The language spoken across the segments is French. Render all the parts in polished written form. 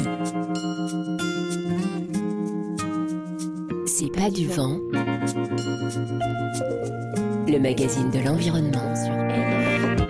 C'est pas du vent. Le magazine de l'environnement sur RFI.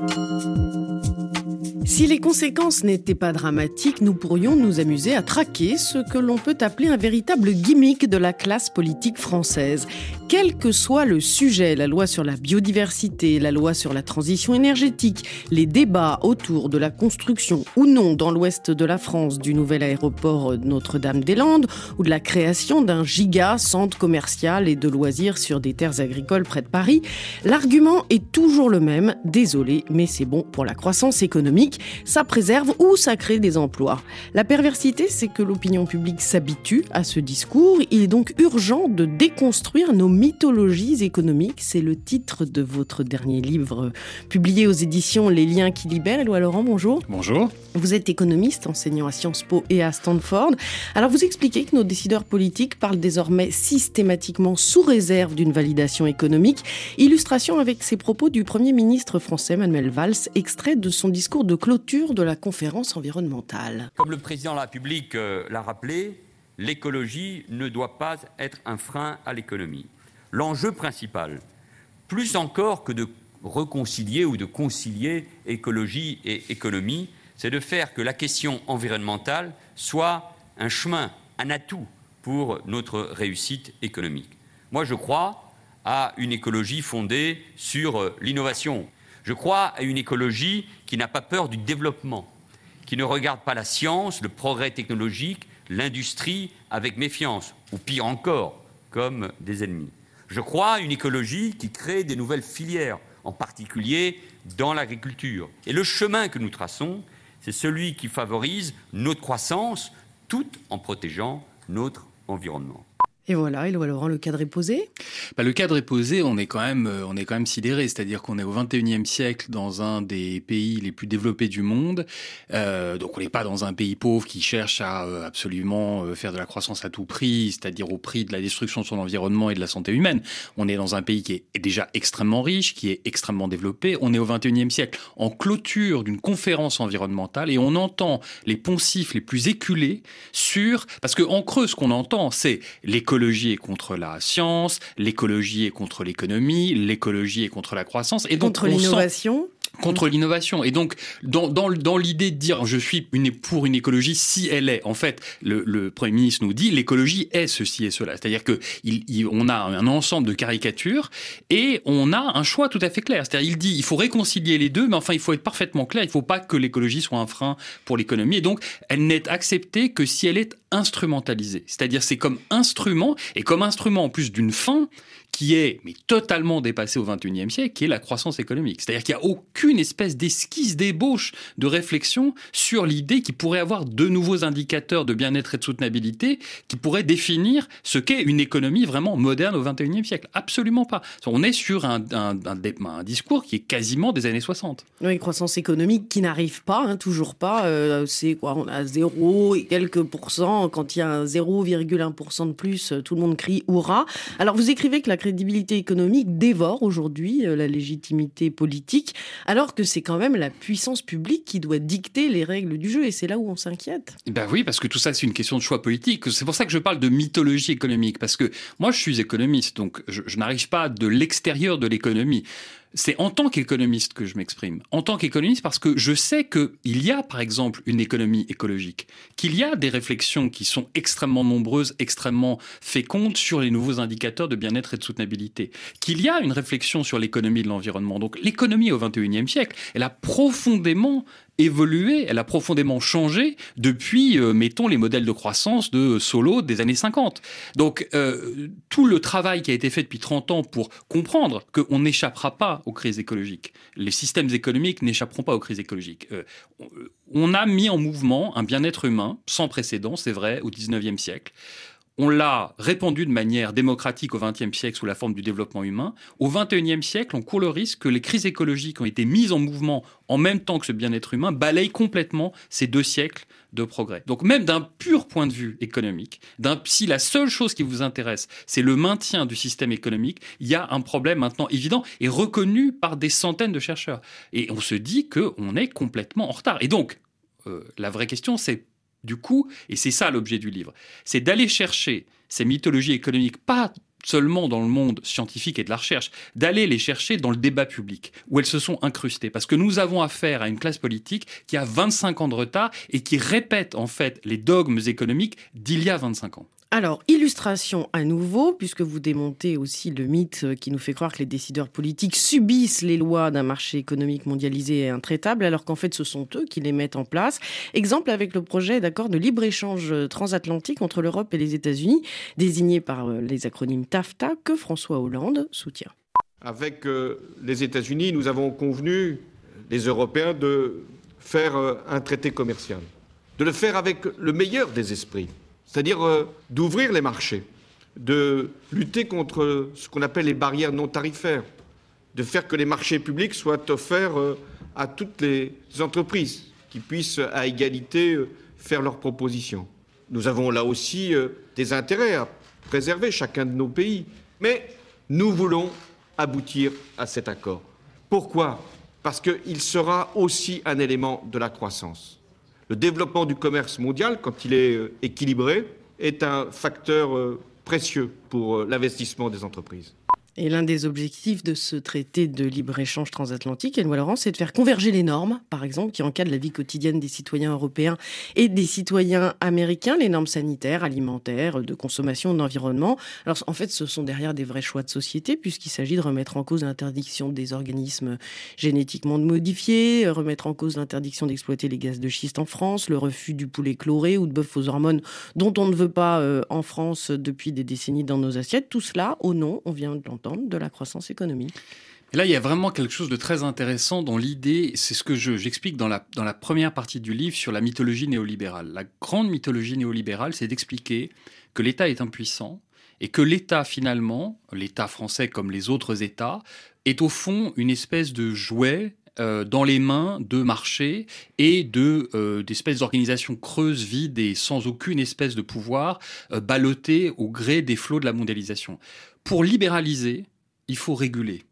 Si les conséquences n'étaient pas dramatiques, nous pourrions nous amuser à traquer ce que l'on peut appeler un véritable gimmick de la classe politique française. Quel que soit le sujet, la loi sur la biodiversité, la loi sur la transition énergétique, les débats autour de la construction ou non dans l'ouest de la France du nouvel aéroport Notre-Dame-des-Landes ou de la création d'un giga centre commercial et de loisirs sur des terres agricoles près de Paris, l'argument est toujours le même. Désolé, mais c'est bon pour la croissance économique. Ça préserve ou ça crée des emplois. La perversité, c'est que l'opinion publique s'habitue à ce discours. Il est donc urgent de déconstruire nos mythologies économiques. C'est le titre de votre dernier livre publié aux éditions Les Liens qui libèrent. Éloi Laurent, bonjour. Bonjour. Vous êtes économiste, enseignant à Sciences Po et à Stanford. Alors vous expliquez que nos décideurs politiques parlent désormais systématiquement sous réserve d'une validation économique. Illustration avec ces propos du Premier ministre français Manuel Valls, extrait de son discours de clôture de la conférence environnementale. Comme le président de la République l'a rappelé, l'écologie ne doit pas être un frein à l'économie. L'enjeu principal, plus encore que de réconcilier ou de concilier écologie et économie, c'est de faire que la question environnementale soit un chemin, un atout pour notre réussite économique. Moi, je crois à une écologie fondée sur l'innovation. Je crois à une écologie qui n'a pas peur du développement, qui ne regarde pas la science, le progrès technologique, l'industrie avec méfiance, ou pire encore, comme des ennemis. Je crois à une écologie qui crée des nouvelles filières, en particulier dans l'agriculture. Et le chemin que nous traçons, c'est celui qui favorise notre croissance, tout en protégeant notre environnement. Et voilà, Éloi Laurent, le cadre est posé. Le cadre est posé, on est quand même sidéré, c'est-à-dire qu'on est au XXIe siècle dans un des pays les plus développés du monde, donc on n'est pas dans un pays pauvre qui cherche à absolument faire de la croissance à tout prix, c'est-à-dire au prix de la destruction de son environnement et de la santé humaine. On est dans un pays qui est déjà extrêmement riche, qui est extrêmement développé. On est au XXIe siècle en clôture d'une conférence environnementale et on entend les poncifs les plus éculés parce que en creux, ce qu'on entend, c'est l'écologie est contre la science, l'écologie est contre l'économie, l'écologie est contre la croissance. Et donc, contre l'innovation. Contre l'innovation. Et donc, dans l'idée de dire je suis pour une écologie si elle est, en fait, le Premier ministre nous dit l'écologie est ceci et cela. C'est-à-dire que on a un ensemble de caricatures et on a un choix tout à fait clair. C'est-à-dire il dit il faut réconcilier les deux, mais enfin il faut être parfaitement clair. Il ne faut pas que l'écologie soit un frein pour l'économie. Et donc, elle n'est acceptée que si elle est instrumentalisée. C'est-à-dire c'est comme instrument, et comme instrument en plus d'une fin qui est totalement dépassée au XXIe siècle, qui est la croissance économique. C'est-à-dire qu'il n'y a aucune espèce d'esquisse, d'ébauche de réflexion sur l'idée qu'il pourrait avoir de nouveaux indicateurs de bien-être et de soutenabilité qui pourraient définir ce qu'est une économie vraiment moderne au XXIe siècle. Absolument pas. On est sur un discours qui est quasiment des années 60. Oui, croissance économique qui n'arrive pas, toujours pas. C'est quoi ? On a 0 et quelques pourcents. Quand il y a un 0,1% de plus, tout le monde crie « Hurrah !» Alors, vous écrivez que la crédibilité économique dévore aujourd'hui la légitimité politique, alors que c'est quand même la puissance publique qui doit dicter les règles du jeu, et c'est là où on s'inquiète. Oui, parce que tout ça, c'est une question de choix politique. C'est pour ça que je parle de mythologie économique, parce que moi, je suis économiste, donc je n'arrive pas de l'extérieur de l'économie. C'est en tant qu'économiste que je m'exprime. En tant qu'économiste, parce que je sais qu'il y a, par exemple, une économie écologique, qu'il y a des réflexions qui sont extrêmement nombreuses, extrêmement fécondes sur les nouveaux indicateurs de bien-être et de soutenabilité, qu'il y a une réflexion sur l'économie de l'environnement. Donc l'économie au XXIe siècle, elle a profondément évolué, elle a profondément changé depuis, mettons, les modèles de croissance de Solow des années 50. Donc, tout le travail qui a été fait depuis 30 ans pour comprendre qu'on n'échappera pas aux crises écologiques. Les systèmes économiques n'échapperont pas aux crises écologiques. On a mis en mouvement un bien-être humain sans précédent, c'est vrai, au XIXe siècle. On l'a répandu de manière démocratique au XXe siècle sous la forme du développement humain. Au XXIe siècle, on court le risque que les crises écologiques ont été mises en mouvement en même temps que ce bien-être humain balayent complètement ces 2 siècles de progrès. Donc même d'un pur point de vue économique, si la seule chose qui vous intéresse, c'est le maintien du système économique, il y a un problème maintenant évident et reconnu par des centaines de chercheurs. Et on se dit qu'on est complètement en retard. Et donc, la vraie question, c'est Du coup, et c'est ça l'objet du livre, c'est d'aller chercher ces mythologies économiques, pas seulement dans le monde scientifique et de la recherche, d'aller les chercher dans le débat public, où elles se sont incrustées. Parce que nous avons affaire à une classe politique qui a 25 ans de retard et qui répète en fait les dogmes économiques d'il y a 25 ans. Alors, illustration à nouveau, puisque vous démontez aussi le mythe qui nous fait croire que les décideurs politiques subissent les lois d'un marché économique mondialisé et intraitable, alors qu'en fait, ce sont eux qui les mettent en place. Exemple avec le projet d'accord de libre-échange transatlantique entre l'Europe et les États-Unis, désigné par les acronymes TAFTA, que François Hollande soutient. Avec les États-Unis, nous avons convenu, les Européens, de faire un traité commercial, de le faire avec le meilleur des esprits. C'est-à-dire d'ouvrir les marchés, de lutter contre ce qu'on appelle les barrières non tarifaires, de faire que les marchés publics soient offerts à toutes les entreprises qui puissent à égalité faire leurs propositions. Nous avons là aussi des intérêts à préserver chacun de nos pays, mais nous voulons aboutir à cet accord. Pourquoi ? Parce qu'il sera aussi un élément de la croissance. Le développement du commerce mondial, quand il est équilibré, est un facteur précieux pour l'investissement des entreprises. Et l'un des objectifs de ce traité de libre-échange transatlantique, Éloi Laurent, c'est de faire converger les normes, par exemple, qui encadrent la vie quotidienne des citoyens européens et des citoyens américains, les normes sanitaires, alimentaires, de consommation, d'environnement. Alors, en fait, ce sont derrière des vrais choix de société, puisqu'il s'agit de remettre en cause l'interdiction des organismes génétiquement modifiés, remettre en cause l'interdiction d'exploiter les gaz de schiste en France, le refus du poulet chloré ou de bœuf aux hormones dont on ne veut pas en France depuis des décennies dans nos assiettes. Tout cela au nom, on vient de l'entendre, de la croissance économique. Et là, il y a vraiment quelque chose de très intéressant dans l'idée, c'est ce que j'explique dans la première partie du livre sur la mythologie néolibérale. La grande mythologie néolibérale, c'est d'expliquer que l'État est impuissant et que l'État, finalement, l'État français comme les autres États, est au fond une espèce de jouet dans les mains de marchés et d'espèces d'organisations creuses, vides et sans aucune espèce de pouvoir, ballottées au gré des flots de la mondialisation. Pour libéraliser, il faut réguler.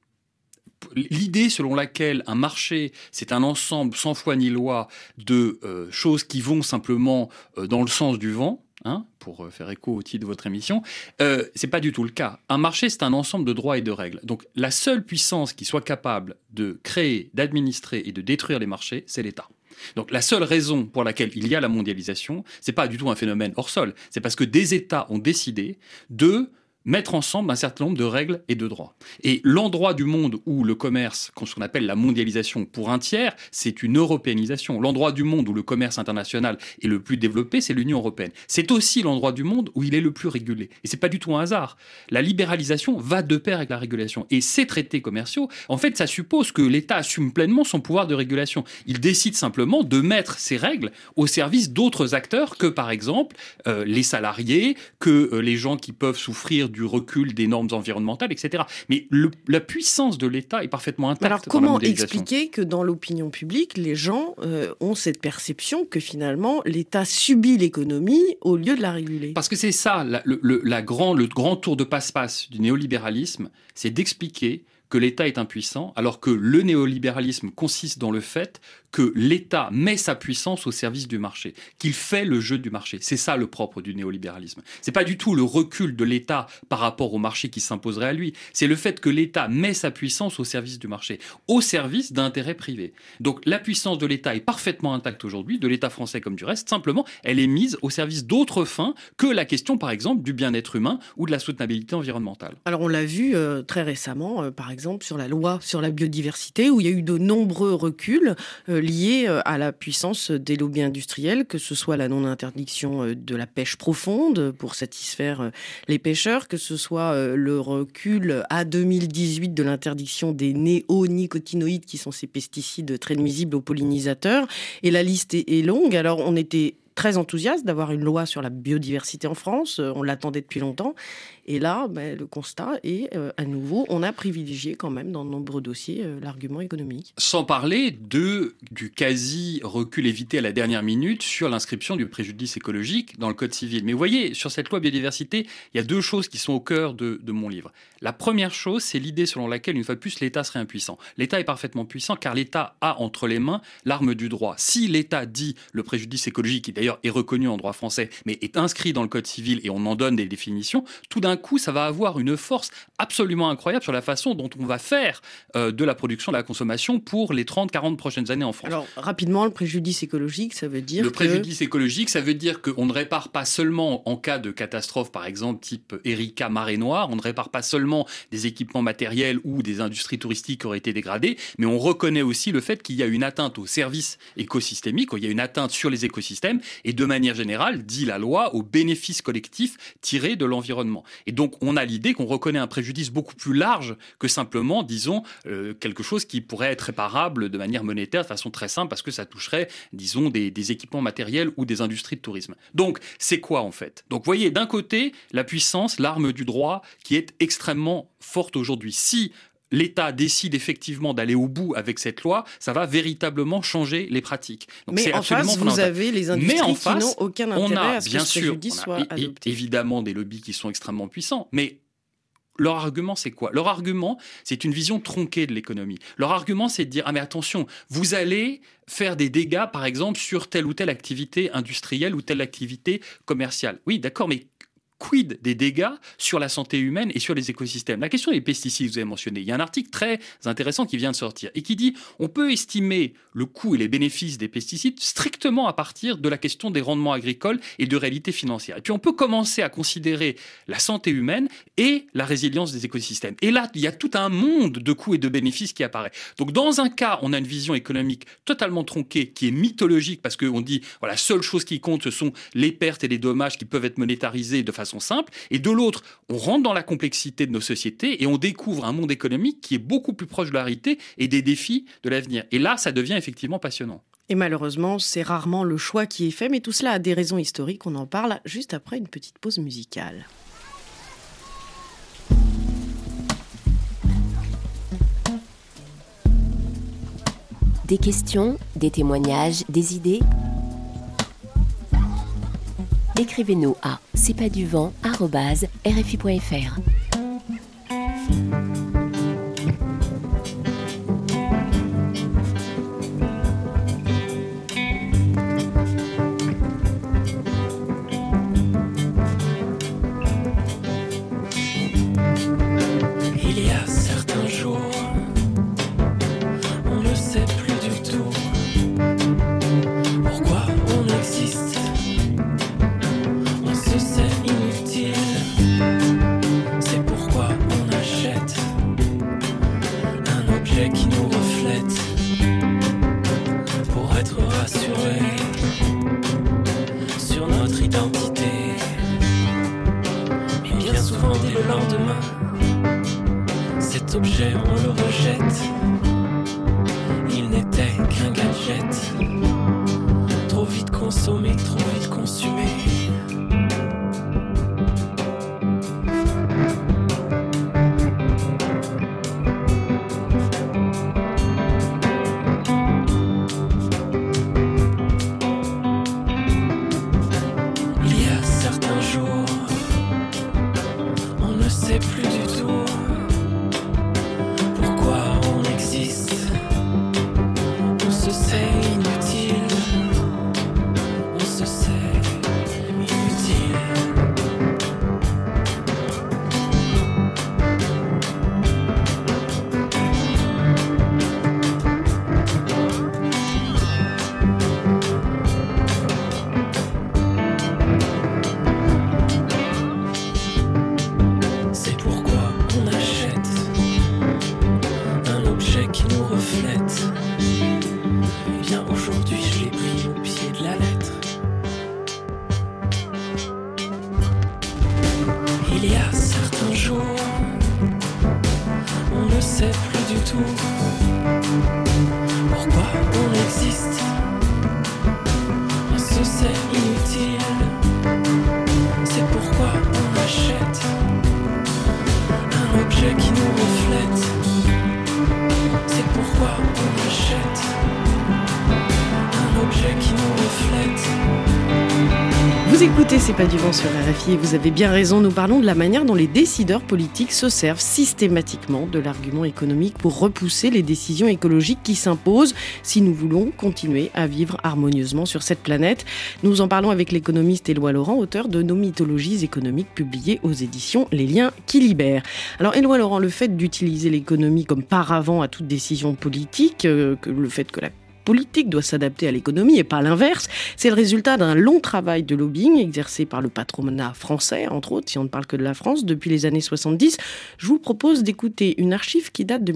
L'idée selon laquelle un marché, c'est un ensemble sans foi ni loi de choses qui vont simplement dans le sens du vent, pour faire écho au titre de votre émission, c'est pas du tout le cas. Un marché, c'est un ensemble de droits et de règles. Donc la seule puissance qui soit capable de créer, d'administrer et de détruire les marchés, c'est l'État. Donc la seule raison pour laquelle il y a la mondialisation, c'est pas du tout un phénomène hors sol, c'est parce que des États ont décidé de mettre ensemble un certain nombre de règles et de droits. Et l'endroit du monde où le commerce, ce qu'on appelle la mondialisation pour un tiers, c'est une européanisation. L'endroit du monde où le commerce international est le plus développé, c'est l'Union européenne. C'est aussi l'endroit du monde où il est le plus régulé. Et c'est pas du tout un hasard. La libéralisation va de pair avec la régulation. Et ces traités commerciaux, en fait, ça suppose que l'État assume pleinement son pouvoir de régulation. Il décide simplement de mettre ces règles au service d'autres acteurs que, par exemple, les salariés, que les gens qui peuvent souffrir du recul des normes environnementales, etc. Mais la puissance de l'État est parfaitement intacte. Alors comment expliquer que dans l'opinion publique, les gens ont cette perception que finalement l'État subit l'économie au lieu de la réguler ? Parce que c'est ça, le grand tour de passe-passe du néolibéralisme, c'est d'expliquer que l'État est impuissant, alors que le néolibéralisme consiste dans le fait que l'État met sa puissance au service du marché, qu'il fait le jeu du marché. C'est ça le propre du néolibéralisme. C'est pas du tout le recul de l'État par rapport au marché qui s'imposerait à lui. C'est le fait que l'État met sa puissance au service du marché, au service d'intérêts privés. Donc la puissance de l'État est parfaitement intacte aujourd'hui, de l'État français comme du reste. Simplement, elle est mise au service d'autres fins que la question, par exemple, du bien-être humain ou de la soutenabilité environnementale. Alors on l'a vu très récemment, par exemple, sur la loi sur la biodiversité, où il y a eu de nombreux reculs liés à la puissance des lobbies industriels, que ce soit la non-interdiction de la pêche profonde pour satisfaire les pêcheurs, que ce soit le recul à 2018 de l'interdiction des néonicotinoïdes, qui sont ces pesticides très nuisibles aux pollinisateurs. Et la liste est longue. Alors on était très enthousiaste d'avoir une loi sur la biodiversité en France. On l'attendait depuis longtemps. Et là, le constat est, à nouveau, on a privilégié quand même dans de nombreux dossiers l'argument économique. Sans parler du quasi-recul évité à la dernière minute sur l'inscription du préjudice écologique dans le Code civil. Mais vous voyez, sur cette loi biodiversité, il y a deux choses qui sont au cœur de mon livre. La première chose, c'est l'idée selon laquelle, une fois de plus, l'État serait impuissant. L'État est parfaitement puissant car l'État a entre les mains l'arme du droit. Si l'État dit le préjudice écologique, d'ailleurs est reconnu en droit français, mais est inscrit dans le Code civil et on en donne des définitions, tout d'un coup, ça va avoir une force absolument incroyable sur la façon dont on va faire de la production, de la consommation pour les 30-40 prochaines années en France. Alors, rapidement, le préjudice écologique, ça veut dire préjudice écologique, ça veut dire qu'on ne répare pas seulement en cas de catastrophe, par exemple, type Erika, marée noire, on ne répare pas seulement des équipements matériels ou des industries touristiques qui auraient été dégradées, mais on reconnaît aussi le fait qu'il y a une atteinte aux services écosystémiques, il y a une atteinte sur les écosystèmes, et de manière générale, dit la loi, aux bénéfices collectifs tirés de l'environnement. Et donc, on a l'idée qu'on reconnaît un préjudice beaucoup plus large que simplement, disons, quelque chose qui pourrait être réparable de manière monétaire, de façon très simple, parce que ça toucherait, disons, des équipements matériels ou des industries de tourisme. Donc, c'est quoi en fait ? Donc, vous voyez, d'un côté, la puissance, l'arme du droit, qui est extrêmement forte aujourd'hui. Si l'État décide effectivement d'aller au bout avec cette loi, ça va véritablement changer les pratiques. Donc, mais c'est en face, vous avez les industries qui n'ont aucun intérêt à ce que ce préjudice soit adopté. Évidemment des lobbies qui sont extrêmement puissants, mais leur argument, c'est quoi ? Leur argument, c'est une vision tronquée de l'économie. Leur argument, c'est de dire « Ah mais attention, vous allez faire des dégâts, par exemple, sur telle ou telle activité industrielle ou telle activité commerciale. » Oui, d'accord, mais quid des dégâts sur la santé humaine et sur les écosystèmes ? La question des pesticides, vous avez mentionné, il y a un article très intéressant qui vient de sortir et qui dit on peut estimer le coût et les bénéfices des pesticides strictement à partir de la question des rendements agricoles et de réalité financière. Et puis on peut commencer à considérer la santé humaine et la résilience des écosystèmes. Et là, il y a tout un monde de coûts et de bénéfices qui apparaît. Donc dans un cas, on a une vision économique totalement tronquée qui est mythologique parce qu'on dit voilà, la seule chose qui compte, ce sont les pertes et les dommages qui peuvent être monétarisés de façon simple, et de l'autre, on rentre dans la complexité de nos sociétés et on découvre un monde économique qui est beaucoup plus proche de la réalité et des défis de l'avenir. Et là, ça devient effectivement passionnant. Et malheureusement, c'est rarement le choix qui est fait, mais tout cela a des raisons historiques. On en parle juste après une petite pause musicale. Des questions, des témoignages, des idées ? Écrivez-nous à cestpaduvent@rfi.fr. Il y a certains jours, on ne sait plus du tout pourquoi on existe. On se sait inutile, c'est pourquoi on achète un objet qui nous reflète pour être rassuré sur notre identité. Mais bien souvent dès le lendemain, cet objet on le rejette. Il n'était qu'un gadget, trop vite consommé, trop vite consumé. Il y a certains jours, on ne sait plus du tout pourquoi on existe. On se sait inutile, on se sait inutile. C'est pourquoi Vous écoutez C'est pas du vent sur RFI et vous avez bien raison, nous parlons de la manière dont les décideurs politiques se servent systématiquement de l'argument économique pour repousser les décisions écologiques qui s'imposent si nous voulons continuer à vivre harmonieusement sur cette planète. Nous en parlons avec l'économiste Éloi Laurent, auteur de Nos mythologies économiques publiées aux éditions Les Liens qui libèrent. Alors Éloi Laurent, le fait d'utiliser l'économie comme paravent à toute décision politique, le fait que la politique doit s'adapter à l'économie et pas l'inverse. C'est le résultat d'un long travail de lobbying exercé par le patronat français, entre autres, si on ne parle que de la France, depuis les années 70. Je vous propose d'écouter une archive qui date de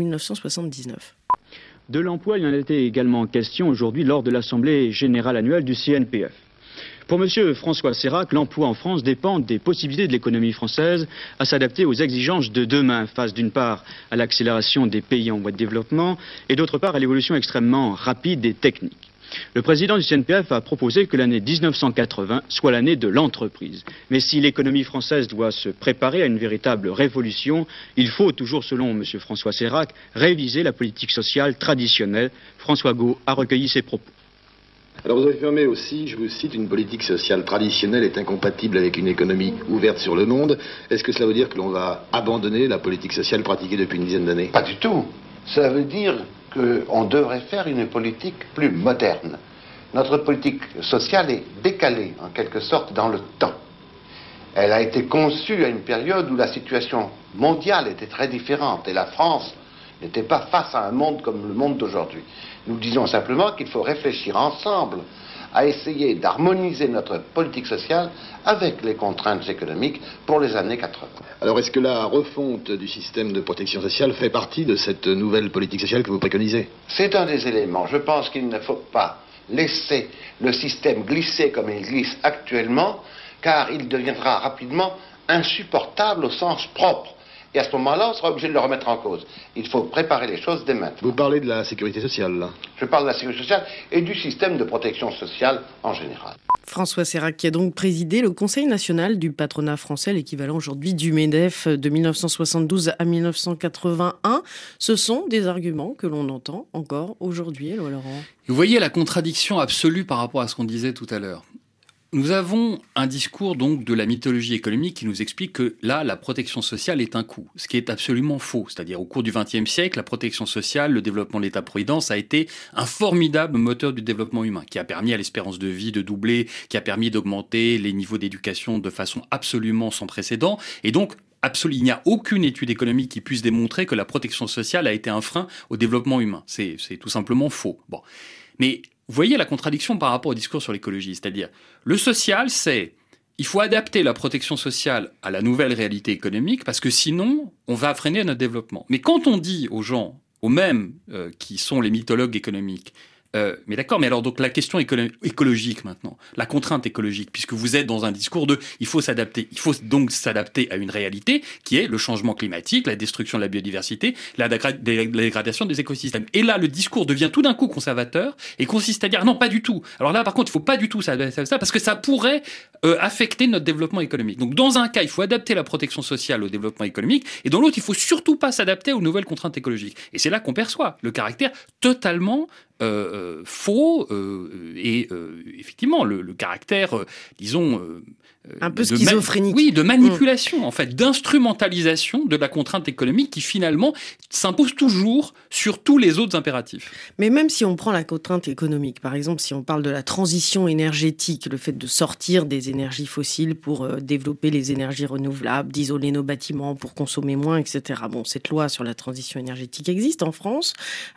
1979. De l'emploi, il en était également question aujourd'hui lors de l'Assemblée générale annuelle du CNPF. Pour M. François Sérac, l'emploi en France dépend des possibilités de l'économie française à s'adapter aux exigences de demain, face d'une part à l'accélération des pays en voie de développement et d'autre part à l'évolution extrêmement rapide des techniques. Le président du CNPF a proposé que l'année 1980 soit l'année de l'entreprise. Mais si l'économie française doit se préparer à une véritable révolution, il faut, toujours selon M. François Sérac, réviser la politique sociale traditionnelle. François Gault a recueilli ses propos. Alors vous affirmez aussi, je vous cite, une politique sociale traditionnelle est incompatible avec une économie ouverte sur le monde. Est-ce que cela veut dire que l'on va abandonner la politique sociale pratiquée depuis une dizaine d'années? Pas du tout. Ça veut dire qu'on devrait faire une politique plus moderne. Notre politique sociale est décalée, en quelque sorte, dans le temps. Elle a été conçue à une période où la situation mondiale était très différente et la France n'était pas face à un monde comme le monde d'aujourd'hui. Nous disons simplement qu'il faut réfléchir ensemble à essayer d'harmoniser notre politique sociale avec les contraintes économiques pour les années 80. Alors est-ce que la refonte du système de protection sociale fait partie de cette nouvelle politique sociale que vous préconisez? C'est un des éléments. Je pense qu'il ne faut pas laisser le système glisser comme il glisse actuellement, car il deviendra rapidement insupportable au sens propre. Et à ce moment-là, on sera obligé de le remettre en cause. Il faut préparer les choses dès maintenant. Vous parlez de la sécurité sociale, là? Je parle de la sécurité sociale et du système de protection sociale en général. François Sérac qui a donc présidé le Conseil national du patronat français, l'équivalent aujourd'hui du MEDEF de 1972 à 1981. Ce sont des arguments que l'on entend encore aujourd'hui, Éloi Laurent. Vous voyez la contradiction absolue par rapport à ce qu'on disait tout à l'heure. Nous avons un discours donc de la mythologie économique qui nous explique que là, la protection sociale est un coût, ce qui est absolument faux. C'est-à-dire au cours du XXe siècle, la protection sociale, le développement de l'État-providence a été un formidable moteur du développement humain qui a permis à l'espérance de vie de doubler, qui a permis d'augmenter les niveaux d'éducation de façon absolument sans précédent. Et donc, il n'y a aucune étude économique qui puisse démontrer que la protection sociale a été un frein au développement humain. C'est tout simplement faux. Bon. Mais vous voyez la contradiction par rapport au discours sur l'écologie, c'est-à-dire le social, il faut adapter la protection sociale à la nouvelle réalité économique parce que sinon, on va freiner notre développement. Mais quand on dit aux gens, aux mêmes qui sont les mythologues économiques, mais d'accord, mais alors donc la question écologique maintenant, la contrainte écologique, puisque vous êtes dans un discours de il faut s'adapter à une réalité qui est le changement climatique, la destruction de la biodiversité, la dégradation des écosystèmes. Et là, le discours devient tout d'un coup conservateur et consiste à dire non, pas du tout. Alors là, par contre, il faut pas du tout ça parce que ça pourrait affecter notre développement économique. Donc dans un cas, il faut adapter la protection sociale au développement économique et dans l'autre, il faut surtout pas s'adapter aux nouvelles contraintes écologiques. Et c'est là qu'on perçoit le caractère totalement faux et effectivement le caractère, disons... un peu schizophrénique. Oui, de manipulation, en fait, d'instrumentalisation de la contrainte économique qui finalement s'impose toujours sur tous les autres impératifs. Mais même si on prend la contrainte économique, par exemple, si on parle de la transition énergétique, le fait de sortir des énergies fossiles pour développer les énergies renouvelables, d'isoler nos bâtiments pour consommer moins, etc. Bon, cette loi sur la transition énergétique existe en France.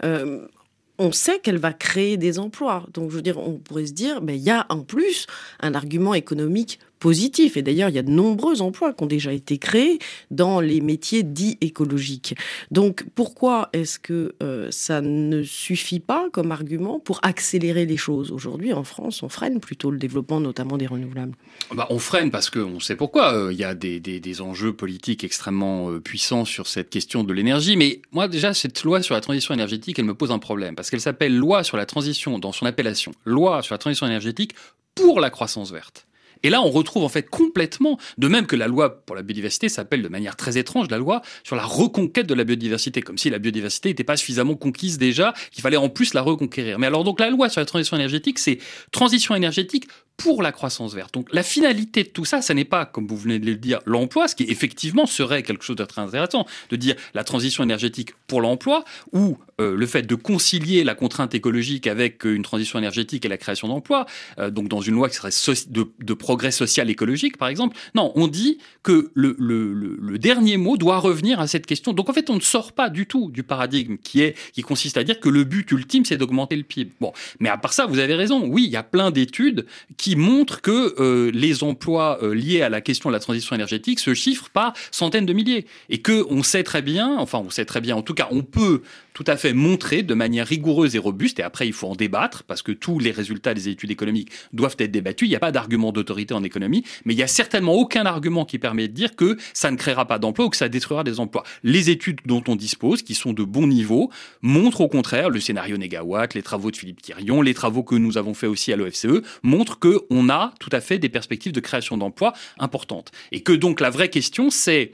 On sait qu'elle va créer des emplois. Donc, je veux dire, on pourrait se dire, il y a en plus un argument économique positif. Et d'ailleurs, il y a de nombreux emplois qui ont déjà été créés dans les métiers dits écologiques. Donc, pourquoi est-ce que ça ne suffit pas comme argument pour accélérer les choses? Aujourd'hui, en France, on freine plutôt le développement, notamment des renouvelables. On freine parce qu'on sait pourquoi. Il y a des enjeux politiques extrêmement puissants sur cette question de l'énergie. Mais moi, déjà, cette loi sur la transition énergétique, elle me pose un problème. Parce qu'elle s'appelle loi sur la transition, dans son appellation, loi sur la transition énergétique pour la croissance verte. Et là, on retrouve en fait complètement, de même que la loi pour la biodiversité s'appelle de manière très étrange la loi sur la reconquête de la biodiversité, comme si la biodiversité n'était pas suffisamment conquise déjà, qu'il fallait en plus la reconquérir. Mais alors donc la loi sur la transition énergétique, c'est transition énergétique pour la croissance verte. Donc la finalité de tout ça, ça n'est pas, comme vous venez de le dire, l'emploi, ce qui effectivement serait quelque chose de très intéressant, de dire la transition énergétique pour l'emploi, ou le fait de concilier la contrainte écologique avec une transition énergétique et la création d'emplois, donc dans une loi qui serait de progrès social écologique, par exemple. Non, on dit que le dernier mot doit revenir à cette question. Donc en fait, on ne sort pas du tout du paradigme qui consiste à dire que le but ultime, c'est d'augmenter le PIB. Bon, mais à part ça, vous avez raison. Oui, il y a plein d'études qui montrent que les emplois liés à la question de la transition énergétique se chiffrent par centaines de milliers. Et qu'on sait très bien, en tout cas, on peut tout à fait montrer de manière rigoureuse et robuste, et après il faut en débattre, parce que tous les résultats des études économiques doivent être débattus, il n'y a pas d'argument d'autorité en économie, mais il n'y a certainement aucun argument qui permet de dire que ça ne créera pas d'emplois ou que ça détruira des emplois. Les études dont on dispose, qui sont de bon niveau, montrent au contraire, le scénario Négawatt, les travaux de Philippe Thirion, les travaux que nous avons faits aussi à l'OFCE, montrent qu'on a tout à fait des perspectives de création d'emplois importantes. Et que donc la vraie question, c'est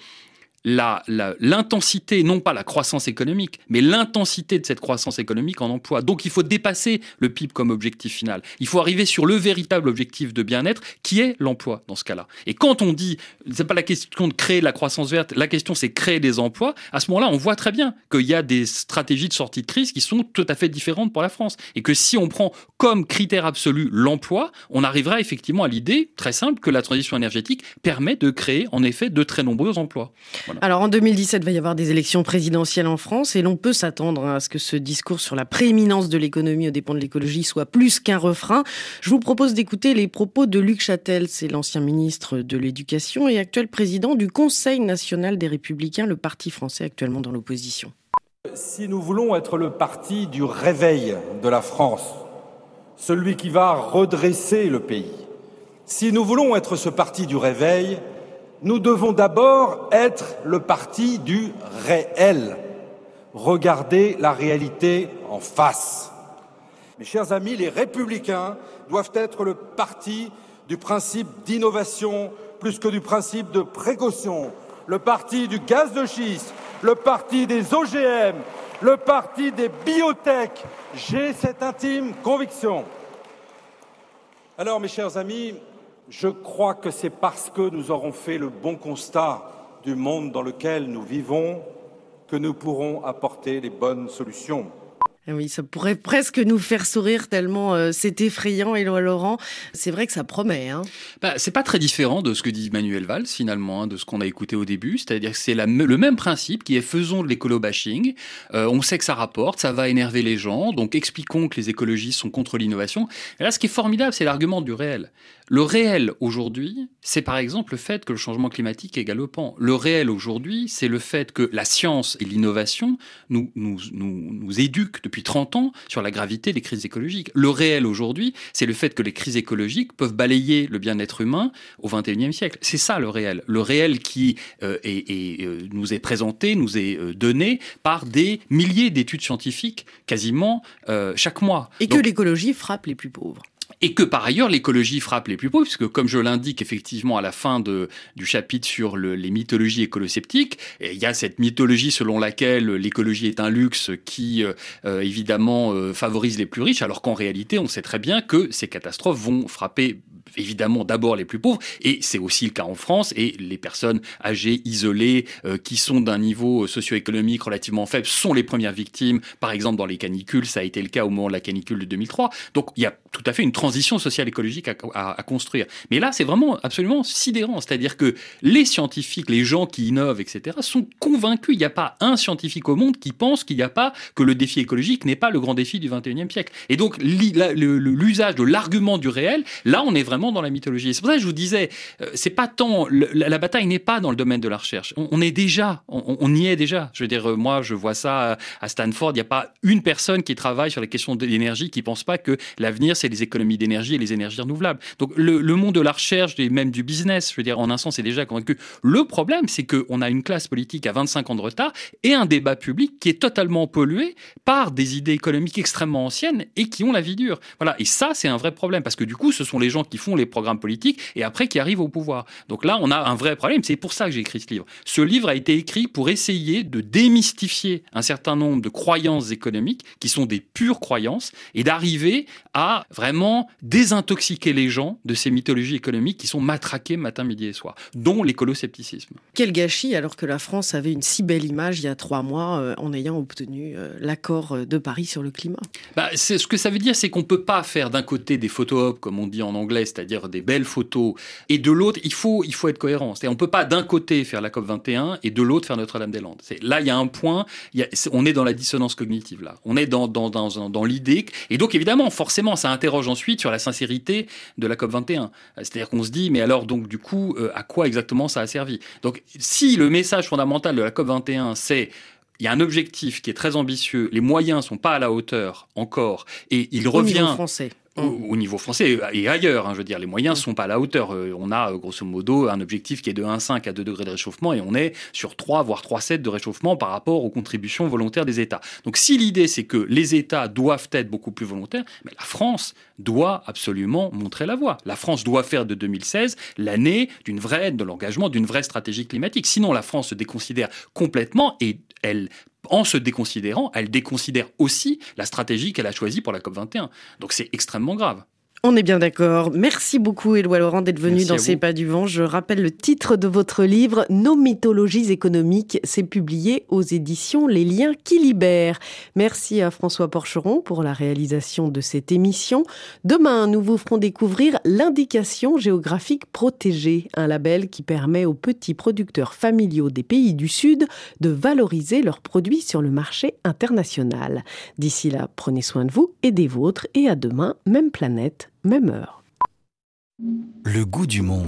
l'intensité, non pas la croissance économique, mais l'intensité de cette croissance économique en emploi. Donc il faut dépasser le PIB comme objectif final. Il faut arriver sur le véritable objectif de bien-être, qui est l'emploi dans ce cas-là. Et quand on dit, c'est pas la question de créer la croissance verte, la question c'est créer des emplois, à ce moment-là, on voit très bien qu'il y a des stratégies de sortie de crise qui sont tout à fait différentes pour la France. Et que si on prend comme critère absolu l'emploi, on arrivera effectivement à l'idée, très simple, que la transition énergétique permet de créer en effet de très nombreux emplois. Voilà. Alors en 2017, il va y avoir des élections présidentielles en France et l'on peut s'attendre à ce que ce discours sur la prééminence de l'économie aux dépens de l'écologie soit plus qu'un refrain. Je vous propose d'écouter les propos de Luc Châtel, c'est l'ancien ministre de l'Éducation et actuel président du Conseil national des Républicains, le parti français actuellement dans l'opposition. Si nous voulons être le parti du réveil de la France, celui qui va redresser le pays, si nous voulons être ce parti du réveil, nous devons d'abord être le parti du réel. Regarder la réalité en face. Mes chers amis, les Républicains doivent être le parti du principe d'innovation plus que du principe de précaution. Le parti du gaz de schiste, le parti des OGM, le parti des biotech. J'ai cette intime conviction. Alors, mes chers amis, je crois que c'est parce que nous aurons fait le bon constat du monde dans lequel nous vivons que nous pourrons apporter les bonnes solutions. Oui, ça pourrait presque nous faire sourire tellement c'est effrayant, Éloi Laurent. C'est vrai que ça promet. C'est pas très différent de ce que dit Manuel Valls, finalement, de ce qu'on a écouté au début. C'est-à-dire que c'est le même principe qui est faisons de l'écolo-bashing. On sait que ça rapporte, ça va énerver les gens, donc expliquons que les écologistes sont contre l'innovation. Et là, ce qui est formidable, c'est l'argument du réel. Le réel, aujourd'hui, c'est par exemple le fait que le changement climatique est galopant. Le réel, aujourd'hui, c'est le fait que la science et l'innovation nous éduquent depuis 30 ans sur la gravité des crises écologiques. Le réel, aujourd'hui, c'est le fait que les crises écologiques peuvent balayer le bien-être humain au XXIe siècle. C'est ça, le réel. Le réel qui nous est présenté, nous est donné par des milliers d'études scientifiques, quasiment chaque mois. Et que l'écologie frappe les plus pauvres. Et que par ailleurs l'écologie frappe les plus pauvres, puisque comme je l'indique effectivement à la fin du chapitre sur les mythologies écolo-sceptiques, il y a cette mythologie selon laquelle l'écologie est un luxe qui évidemment favorise les plus riches, alors qu'en réalité on sait très bien que ces catastrophes vont frapper évidemment d'abord les plus pauvres, et c'est aussi le cas en France, et les personnes âgées, isolées, qui sont d'un niveau socio-économique relativement faible, sont les premières victimes, par exemple dans les canicules, ça a été le cas au moment de la canicule de 2003, donc il y a tout à fait une transition sociale écologique à construire. Mais là, c'est vraiment absolument sidérant, c'est-à-dire que les scientifiques, les gens qui innovent, etc., sont convaincus, il n'y a pas un scientifique au monde qui pense que le défi écologique n'est pas le grand défi du XXIe siècle. Et donc, l'usage de l'argument du réel, là, on est vraiment dans la mythologie. Et c'est pour ça que je vous disais, c'est pas tant, la bataille n'est pas dans le domaine de la recherche. On y est déjà. Je veux dire, moi, je vois ça à Stanford, il n'y a pas une personne qui travaille sur les questions de l'énergie qui pense pas que l'avenir, c'est les économies d'énergie et les énergies renouvelables. Donc, le monde de la recherche et même du business, je veux dire, en un sens, est déjà convaincu. Le problème, c'est qu'on a une classe politique à 25 ans de retard et un débat public qui est totalement pollué par des idées économiques extrêmement anciennes et qui ont la vie dure. Voilà. Et ça, c'est un vrai problème parce que du coup, ce sont les gens qui font font les programmes politiques et après qui arrivent au pouvoir. Donc là, on a un vrai problème. C'est pour ça que j'ai écrit ce livre. Ce livre a été écrit pour essayer de démystifier un certain nombre de croyances économiques qui sont des pures croyances et d'arriver à vraiment désintoxiquer les gens de ces mythologies économiques qui sont matraquées matin, midi et soir, dont l'écolo-scepticisme. Quel gâchis alors que la France avait une si belle image il y a 3 mois en ayant obtenu l'accord de Paris sur le climat. Ce que ça veut dire, c'est qu'on ne peut pas faire d'un côté des photo-op, comme on dit en anglais, c'est-à-dire des belles photos, et de l'autre, il faut être cohérent. C'est-à-dire, on ne peut pas d'un côté faire la COP21 et de l'autre faire Notre-Dame-des-Landes. Là, il y a un point, on est dans la dissonance cognitive, là. On est dans l'idée. Et donc, évidemment, forcément, ça interroge ensuite sur la sincérité de la COP21. C'est-à-dire qu'on se dit, mais alors, donc, du coup, à quoi exactement ça a servi ? Donc, si le message fondamental de la COP21, c'est il y a un objectif qui est très ambitieux, les moyens ne sont pas à la hauteur encore, et il revient... Au niveau français. Au niveau français et ailleurs, je veux dire, les moyens ne sont pas à la hauteur. On a, grosso modo, un objectif qui est de 1,5 à 2 degrés de réchauffement et on est sur 3, voire 3,7 de réchauffement par rapport aux contributions volontaires des États. Donc si l'idée, c'est que les États doivent être beaucoup plus volontaires, mais la France doit absolument montrer la voie. La France doit faire de 2016 l'année de l'engagement, d'une vraie stratégie climatique. Sinon, la France se déconsidère complètement et en se déconsidérant, elle déconsidère aussi la stratégie qu'elle a choisie pour la COP21. Donc c'est extrêmement grave. On est bien d'accord. Merci beaucoup, Éloi Laurent, d'être venu dans Ces Pas du Vent. Je rappelle le titre de votre livre, Nos mythologies économiques. C'est publié aux éditions Les Liens qui libèrent. Merci à François Porcheron pour la réalisation de cette émission. Demain, nous vous ferons découvrir l'indication géographique protégée, un label qui permet aux petits producteurs familiaux des pays du Sud de valoriser leurs produits sur le marché international. D'ici là, prenez soin de vous et des vôtres et à demain, même planète, même heure. Le goût du monde.